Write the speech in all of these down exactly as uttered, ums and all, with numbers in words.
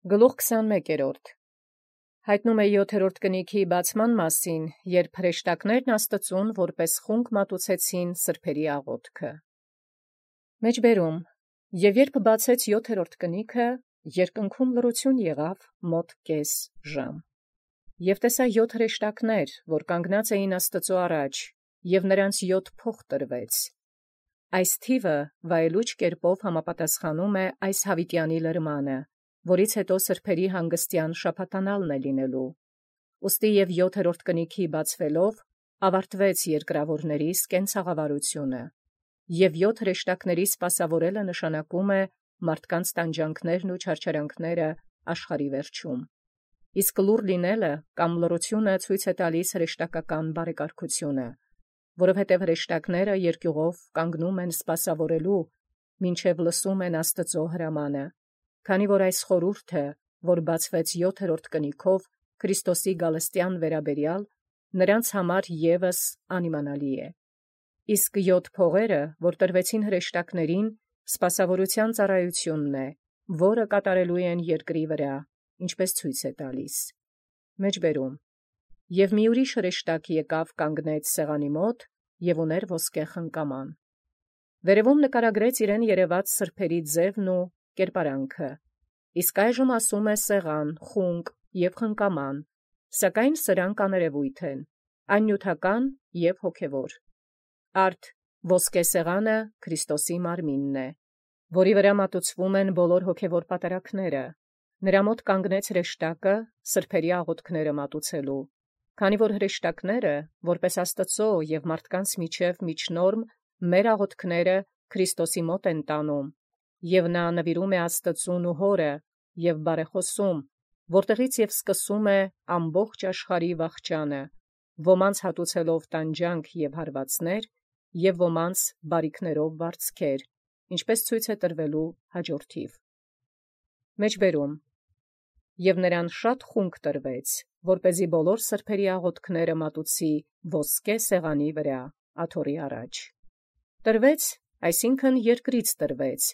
Գլուխ քսանմեկերորդ Հայտնում է յոթերորդ կնիքի բացման մասին, երբ հրեշտակներն Աստծուն որպես խունկ մատուցեցին սրբերի աղոթքը։ Մեջբերում Եվ երբ բացեց յոթերորդ կնիքը, երկնքում լռություն եղավ մոտ կես ժամ։ Եվ տեսա յոթ հրեշտակներ, որ կանգնած էին Աստծու առաջ, և նրանց յոթ փող տրվեց։ Այս թիվը վայելուչ կերպով համապատասխանում է այս հավիտյանի լրմանը, որից հետո սրբերի հանգստյան շաբաթանալն է լինելու։ Ուստի և յոթերորդ կնիքի բացվելով ավարտվեց երկրավորներիս կենցաղավարությունը, և յոթ հրեշտակների սպասավորելը նշանակում է մարդկանց տանջանքներն ու չարչարանքները աշխարհի վերջում։ Իսկ լուռ լինելը կամ լռությունը ցույց է տալիս հրեշտակական բարեկարգությունը, որովհետև հրեշտակները երկյուղով կանգնում են սպասավորելու, մինչև լսում են Աստծո հրամանը, քանի որ այս խորհուրդը, որ բացվեց յոթերորդ կնիքով Քրիստոսի գալստյան վերաբերյալ, նրանց համար ևս անիմանալի է։ Իսկ յոթ փողերը, որ տրվեցին հրեշտակներին, սպասավորության ծառայությունն է, որը կատարելու են երկրի վրա, ինչպես ցույց է տալիս։ Մեջբերում Եվ մի ուրիշ հրեշտակ եկավ կանգնեց սեղանի մոտ և ուներ ոսկե խնկաման։ Վերևում նկարագրեց իրեն երևած սրբերի ձևն ու կերպարանքը, իսկ այժմ ասում է սեղան, խունկ և խնկաման, սակայն սրանք աներևույթ են, այն նյութական և հոգևոր։ Արդ ոսկե սեղանը Քրիստոսի մարմինն է, որի վրա մատուցվում են բոլոր հոգևոր պատարագները։ Նրա մոտ կանգնեց հրեշտակը սրբերի աղոթքները մատուցելու, քանի որ հրեշտակները, որպես Աստծո և մարդկանց միջև միջնորմ, մեր աղոթքները Քրիստոսի մոտ են տանում, և նա նվիրում է Աստծուն ու Հորը և բարեխոսում, որտեղից և սկսում է ամբողջ աշխարհի վախճանը, ոմանց հատուցելով տանջանք և հարվածներ, և ոմանց բարիքներով վարձքեր, ինչպես ցույց է տրվելու հաջորդիվ։ Մեջբերում Եվ նրան շատ խունկ տրվեց, որպեսզի բոլոր սրբերի աղոթքները մատուցի ոսկե սեղանի վրա աթոռի առաջ։ Տրվեց, այսինքն երկրից տրվեց,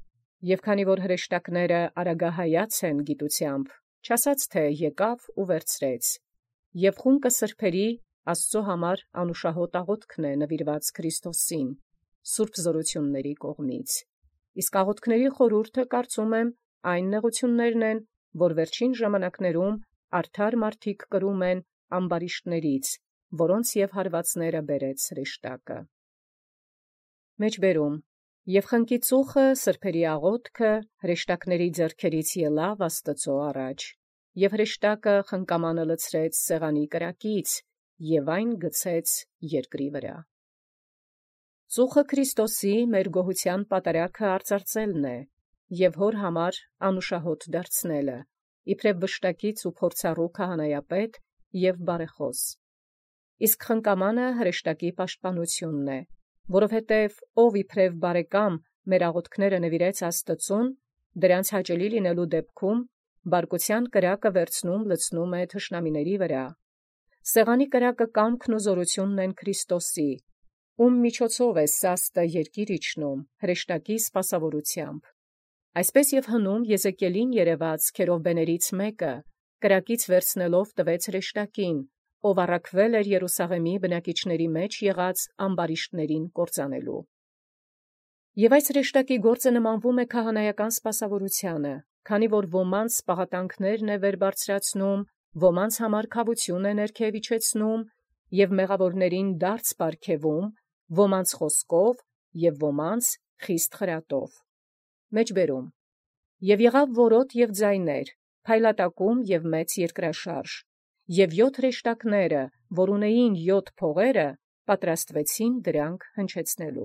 և քանի որ հրեշտակները արագահայաց են գիտությամբ, չասած թե եկավ ու վերցրեց, և խունկը սրբերի Աստծո համար անուշահոտ աղոթքն է նվիրված Քրիստոսին, սուրբ զորությունների կողմից։ Իսկ աղոթքների խորհուրդը, կարծում եմ, այն նեղություններն են, որ վերջին ժամանակներում արդար մարդիկ կրում են ամբարիշտներից, որոնց և հարվածները բերեց հրեշտակը։ Մեջբերում Եվ խնկի ծուխը սրբերի աղոթքը հրեշտակների ձեռքերից ելավ Աստծո առաջ, և հրեշտակը խնկամանը լցրեց սեղանի կրակից, և այն գցեց երկրի վրա։ Ծուխը Քրիստոսի մեր գոհության պատարագը արծարծելն է, և Հոր համար անուշահոտ դարձնելը, իբրև վշտակից ու փորձառու քահանայապետ և բարեխոս։ Իսկ խնկամանը հրեշտակի պաշտպանությունն է, որովհետև ով իբրև բարեկամ մեր աղոթքները նվիրեց Աստծուն, դրանց հաճելի լինելու դեպքում բարկության կրակը վերցնում լցնում է թշնամիների վրա։ Սեղանի կրակը կամքն ու զորությունն են Քրիստոսի, ում միջոցով է սաստը երկիր իջնում հրեշտակի սպասավորությամբ։ Այսպես և հնում Եզեկիելին երևաց քերովբեներից մեկը, կրակից վերցնելով տվեց հրեշտակին, ով առաքվել էր Երուսաղեմի բնակիչների մեջ եղած ամբարիշտներին կործանելու։ Եվ այս հրեշտակի գործը նմանվում է քահանայական սպասավորությանը, քանի որ ոմանց պաղատանքներն է վեր բարձրացնում, ոմանց համար քավություն է ներքև իջեցնում և մեղավորներին դարձ պարգևում, ոմանց խոսքով և ոմանց խիստ խրատով։ Մեջբերում Եվ եղավ որոտ և ձայներ, փայլատակում և մեծ երկրաշարժ, և յոթ հրեշտակները, որ ունեին յոթ փողերը, պատրաստվեցին դրանք հնչեցնելու։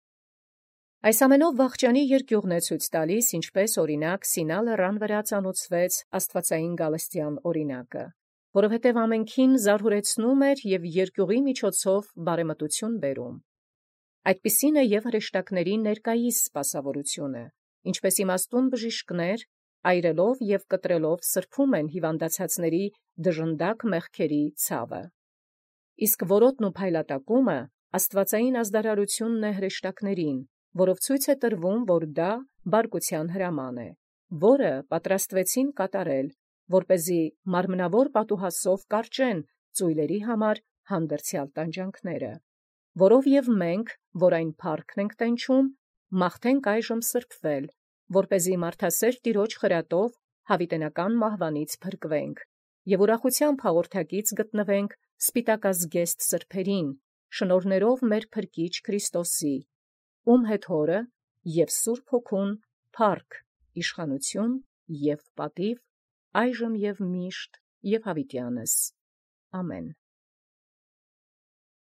Այս ամենով վախճանի երկյուղն է ցույց տալիս, ինչպես օրինակ Սինա լեռան վրա ծանոթացվեց աստվածային գալստյան օրինակը, որովհետև ամենքին զարհուրեցնում էր և երկյուղի միջոցով բարեմտություն բերում։ Այդպիսին է և հրեշտակների ներկայիս սպասավորությունը, ինչպես իմաստուն բժիշկներ, այրելով և կտրելով սրբում են հիվանդացածների դժնդակ մեղքերի ցավը։ Իսկ որոտն ու փայլատակումը աստվածային ազդարարությունն է հրեշտակներին, որով ցույց է տրվում, որ դա բարկության հրաման է, որը պատրաստվեցին կատարել, որպեսզի մարմնավոր պատուհասով կարճեն ծույլերի համար հանդերձյալ տանջանքները, որով և մենք, որ այն փառքն ենք տենչում, մաղթենք այժմ սրբվել, որպեսզի մարդասեր Տիրոջ խրատով հավիտենական մահվանից փրկվենք, և ուրախությամբ հաղորդակից գտնվենք սպիտակազգեստ սրբերին, շնորհներով մեր Փրկիչ Քրիստոսի, ում հետ Հորը և Սուրբ Հոգուն փառք, իշխանություն և պատիվ, այժմ և միշտ և հավիտյանս։ Ամեն։